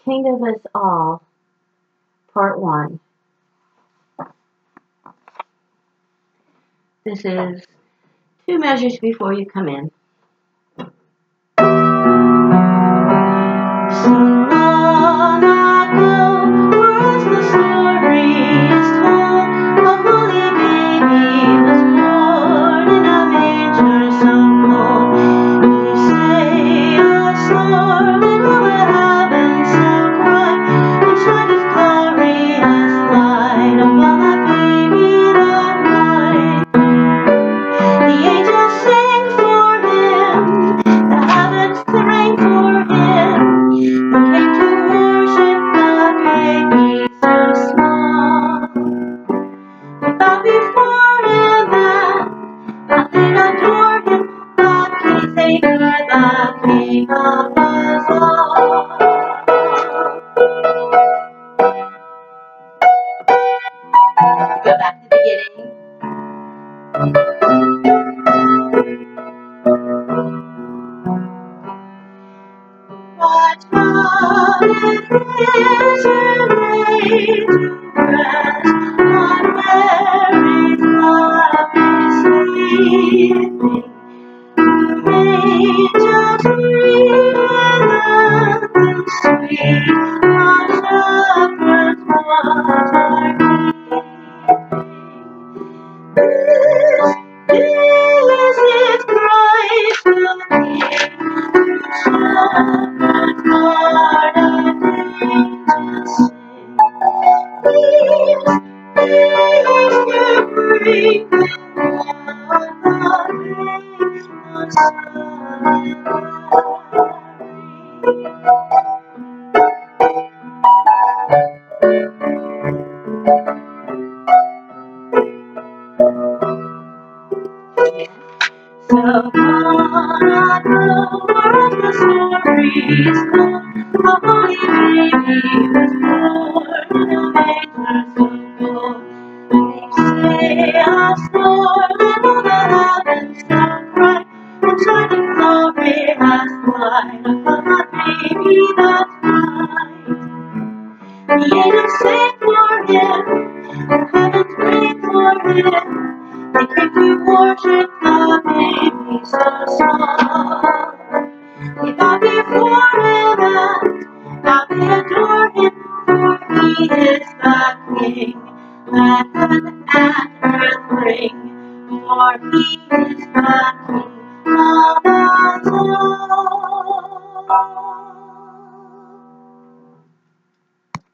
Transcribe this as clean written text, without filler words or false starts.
King of Us All, Part 1. This is 2 measures before you come in. So long ago was the story is told, a holy baby was born in a manger so cold. They say a star lit over heaven so bright, and shined its glorious light upon that baby that night. The angels sang for him, the heavens sang for him. They came to worship the baby so small. They bowed before him and they adored him, the King Savior, the King of us all. Go back to the beginning. What love is this you laid to rest on Mary's lovely sleeping? The angels greeted and sweet, the shepherds watched our This is Christ the King, whose shepherds guard and angels sing. Peace to bring the rain, the sun and so on was the stories told, a holy baby was born in a manger so cold. They say a star lit over heaven so bright, and shining glorious light upon that baby that night. The angels sang for him, the heavens prayed for him. They came to worship the baby so small. They bowed before him and now they adore him, for he is the King. Let heaven and earth ring, for he is the King of us all.